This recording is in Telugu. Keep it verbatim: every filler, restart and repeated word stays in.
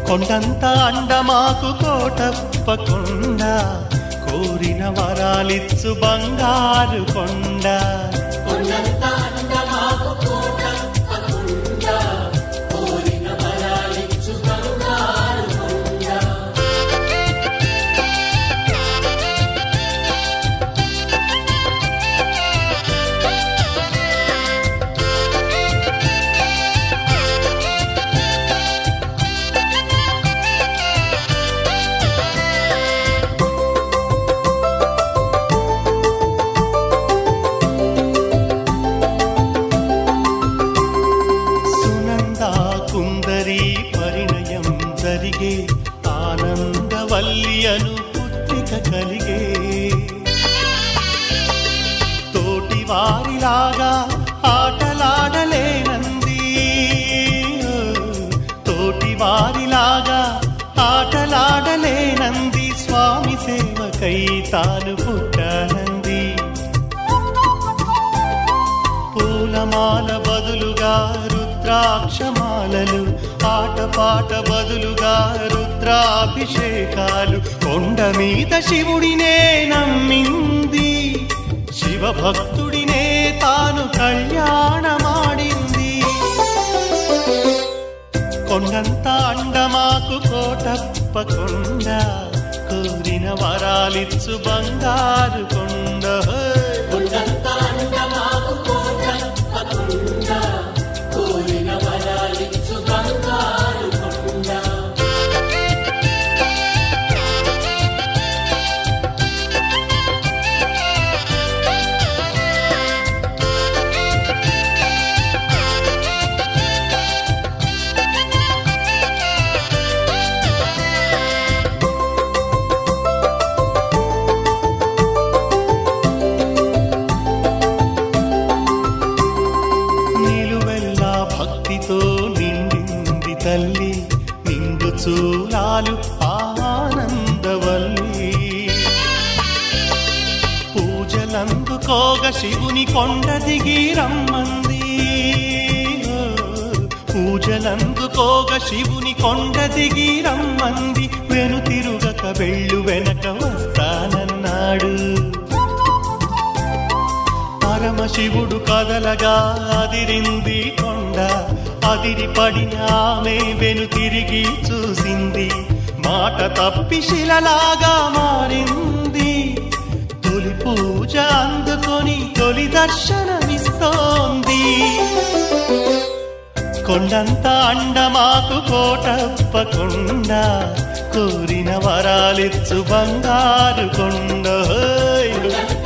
కొండంత అండమాకు కోటప్ప కొండ కోరిన వరాలిచ్చు బంగారు కొండ కొండంత అండమాకు కోటప్ప కొండ కోరిన వరాలిచ్చు బంగారు కొండ జరిగే ఆనందవల్లి అను పుత్రిక కలిగే తోటి వారిలాగా ఆటలాడలేనంది తోటి వారిలాగా ఆటలాడలేనంది స్వామి సేవకై తాను పుట్టానంది పూలమాల బదులుగా రుద్రాక్షమాలలు ఆటపాట బదులుగా రుద్రాభిషేకాలు కొండ మీద శివుడినే నమ్మింది శివభక్తుడినే తాను కళ్యాణమాడింది కొండంత అండమాకు కోటప్ప కొండ కోరిన వరాలిచ్చు బంగారు కొండ కొండంత అండమాకు కోటప్ప కొండ కోరిన వరాలిచ్చు బంగారు కొండ భక్తితో నిండింది తల్లి నిండు చూలాలు ఆనందవల్లి పూజలందుకోగ శివుని కొండ దిగి రమ్మంది పూజలందుకోగ శివుని కొండ దిగి రమ్మంది వెను తిరుగక వెళ్ళు వెనక వస్తానన్నాడు పరమశివుడు కదలగా అదిరింది కొండ అదిరి పడిన ఆమె వెను తిరిగి చూసింది మాట తప్పి శిలలాగా మారింది తొలి పూజ అందుకొని తొలి దర్శనమిస్తోంది కొండంత అండమాకు కోటప్ప కొండ కోరిన వరాలిచ్చు బంగారు కొండ